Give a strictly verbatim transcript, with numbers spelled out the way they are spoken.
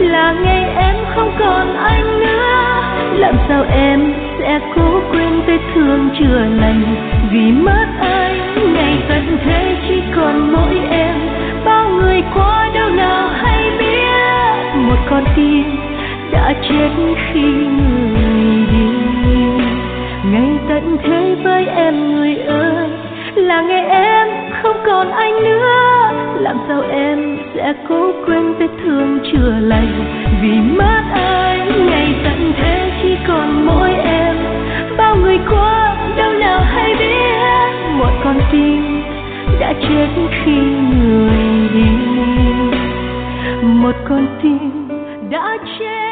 là ngày em không còn anh nữa. Làm sao em sẽ cố quên vết thương chưa lành, vì mất anh ngày tận thế chỉ còn mỗi em. Bao người qua đâu nào hay biết, một con tim đã chết khi người đi. Ngày tận thế với em người ơi, là ngày em không còn anh nữa. Làm sao em sẽ cố quên vết thương chưa lành, vì mất anh ngày tận thế chỉ còn mỗi em. Bao người qua đâu nào hay biết, một con tim đã chết khi người đi. Một con tim đã chết.